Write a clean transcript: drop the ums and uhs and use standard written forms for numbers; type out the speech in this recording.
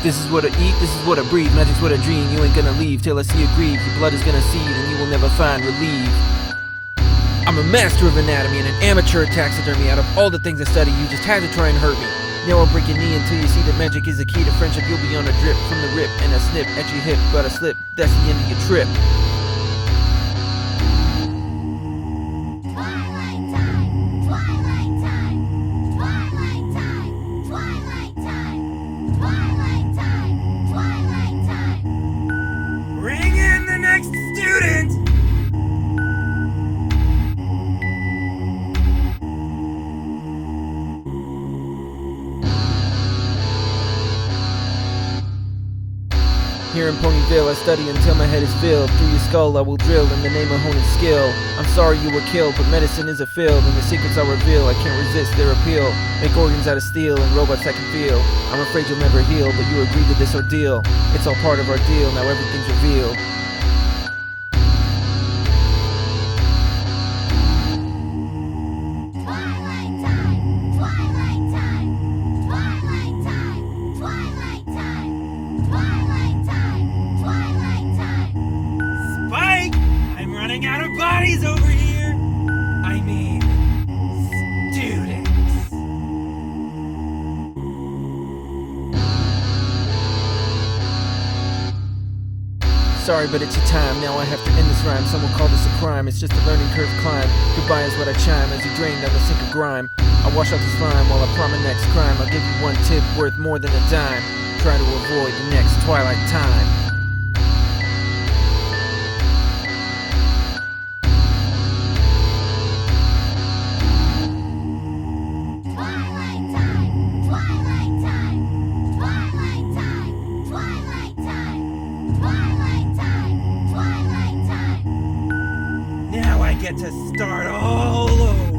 This is what I eat, this is what I breathe. Magic's what I dream, you ain't gonna leave till I see you grieve. Your blood is gonna seed and you will never find relief. I'm a master of anatomy and an amateur taxidermy. Out of all the things I study, you just had to try and hurt me. Now I'll break your knee until you see that magic is the key to friendship. You'll be on a drip from the rip and a snip at your hip, but a slip, that's the end of your trip. Bring in the next student! Here in Ponyville, I study until my head is filled. Through your skull I will drill in the name of honing skill. I'm sorry you were killed, but medicine is a field, and the secrets I reveal, I can't resist their appeal. Make organs out of steel and robots I can feel. I'm afraid you'll never heal, but you agreed to this ordeal. It's all part of our deal, now everything's revealed. Spike! I'm running out of bodies over here! I mean, students. Sorry, but it's your time, now I have to end this rhyme. Some will call this a crime, it's just a learning curve climb. Goodbye is what I chime as you drain down the sink of grime. I wash out the slime while I plot my next crime. I'll give you one tip worth more than a dime. Try to avoid the next twilight time. Now I get to start all over.